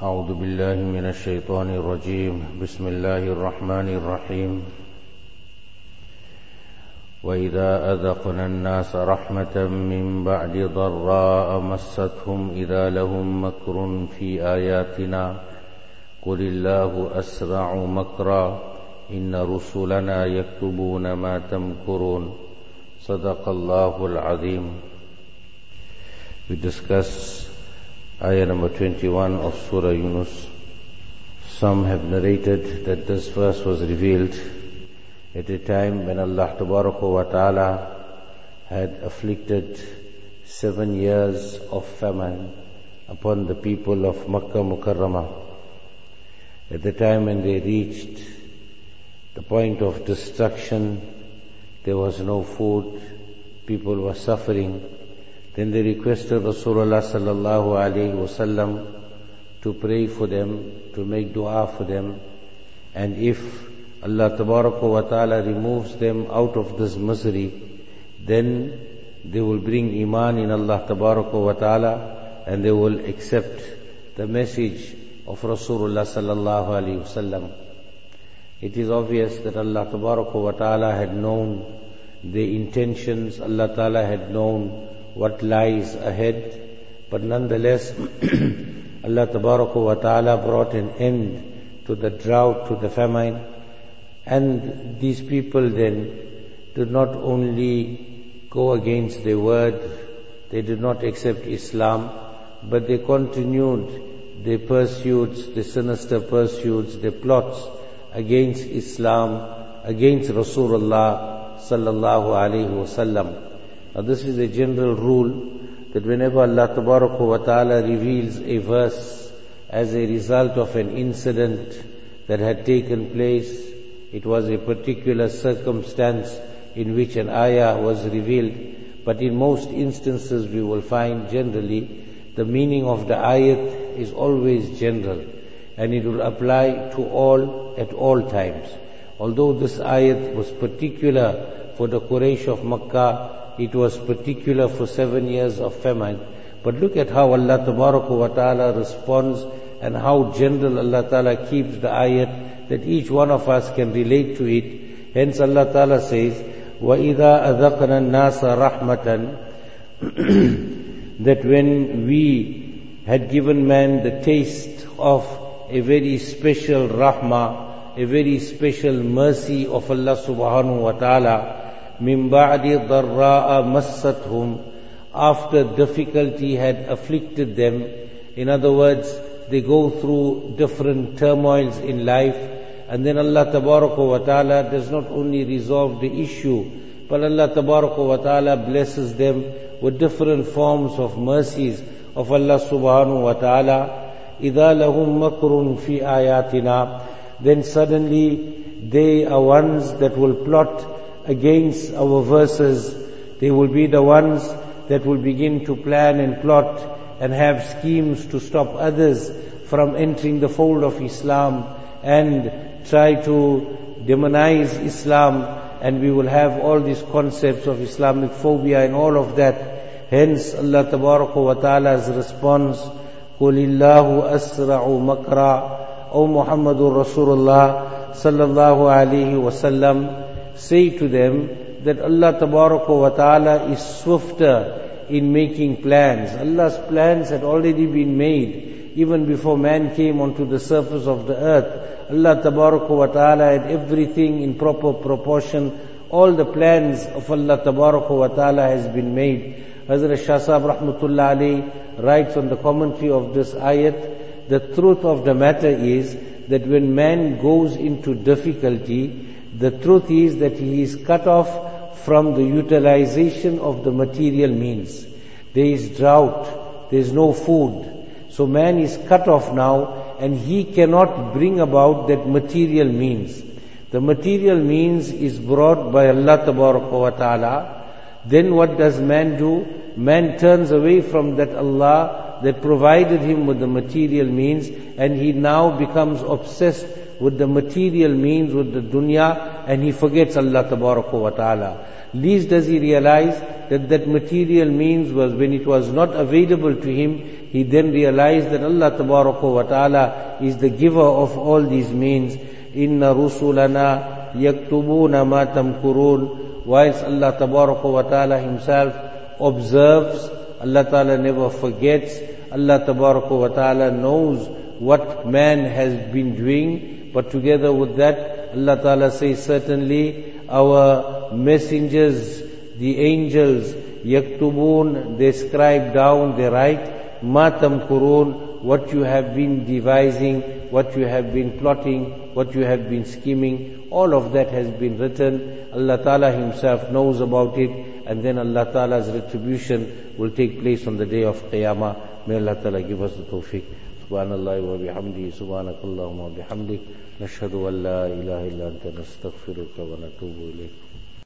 أعوذ بالله من الشيطان الرجيم بسم الله الرحمن الرحيم وإذا أذقنا الناس رحمة من بعد ضراء مستهم إذا لهم مكر في آياتنا قل الله أسرع مكرا إن رسلنا يكتبون ما تمكرون صدق الله العظيم. We discuss ayah number 21 of Surah Yunus. Some have narrated that this verse was revealed at a time when Allah wa ta'ala had afflicted 7 years of famine upon the people of Makkah Mukarramah. At the time when they reached the point of destruction, there was no food, people were suffering. Then they requested Rasulullah sallallahu alaihi wasallam to pray for them, to make dua for them, and if Allah wa ta'ala removes them out of this misery, then they will bring iman in Allah wa ta'ala and they will accept the message of Rasulullah sallallahu alaihi wasallam. It is obvious that Allah wa ta'ala had known the intentions, Allah ta'ala had known what lies ahead, but nonetheless Allah wa ta'ala brought an end to the drought, to the famine, and these people then did not only go against their word, they did not accept Islam, but they continued their pursuits, their sinister pursuits, their plots against Islam, against Rasulullah sallallahu alaihi wasallam. Now this is a general rule that whenever Allah wa ta'ala reveals a verse as a result of an incident that had taken place, it was a particular circumstance in which an ayah was revealed, but in most instances we will find generally the meaning of the ayat is always general and it will apply to all at all times. Although this ayat was particular for the Quraysh of Makkah, it was particular for 7 years of famine. But look at how Allah wa ta'ala responds and how general Allah ta'ala keeps the ayat that each one of us can relate to it. Hence Allah ta'ala says, وَإِذَا أَذَقْنَا النَّاسَ رَحْمَةً that when we had given man the taste of a very special rahmah, a very special mercy of Allah subhanahu wa ta'ala, min ba'di dharra'a massathum, after difficulty had afflicted them. In other words, they go through different turmoils in life, and then Allah wa ta'ala does not only resolve the issue, but Allah wa ta'ala blesses them with different forms of mercies of Allah subhanahu wa ta'ala. إِذَا لَهُمْ مَكْرٌ فِي آيَاتِنَا, then suddenly they are ones that will plot against our verses. They will be the ones that will begin to plan and plot and have schemes to stop others from entering the fold of Islam and try to demonize Islam, and we will have all these concepts of Islamic phobia and all of that. Hence Allah wa ta'ala's response, قُلِ اللَّهُ أَسْرَعُ مَكْرًا, O Muhammadur Rasulullah sallallahu alaihi wasallam, say to them that Allah wa ta'ala is swifter in making plans. Allah's plans had already been made even before man came onto the surface of the earth. Allah wa ta'ala had everything in proper proportion. All the plans of Allah wa ta'ala has been made. Hazrat Shah Sahib rahmatullah alayhi writes on the commentary of this ayat, the truth of the matter is that when man goes into difficulty, the truth is that he is cut off from the utilization of the material means. There is drought, there is no food. So man is cut off now and he cannot bring about that material means. The material means is brought by Allah wa ta'ala. Then what does man do? Man turns away from that Allah that provided him with the material means, and he now becomes obsessed with the material means, with the dunya, and he forgets Allah wa ta'ala. Least does he realize that that material means was, when it was not available to him, he then realized that Allah Tabaraka wa Ta'ala is the giver of all these means. Inna rusulana yaktubuna ma tamkurun. Whilst Allah Tabaraka wa Ta'ala himself observes, Allah Ta'ala never forgets. Allah Tabaraka wa Ta'ala knows what man has been doing. But together with that, Allah Ta'ala says, certainly our messengers, the angels, yaktubun, they scribe down, they write, ma tamkurun, what you have been devising, what you have been plotting, what you have been scheming, all of that has been written. Allah Ta'ala himself knows about it, and then Allah Ta'ala's retribution will take place on the day of Qiyamah. May Allah Ta'ala give us the tawfiq. Subhanallah wa bihamdihi, subhanakallahumma wa bihamdik, nashhadu an la ilaha illa anta nastaghfiruka wa natubu ilayk.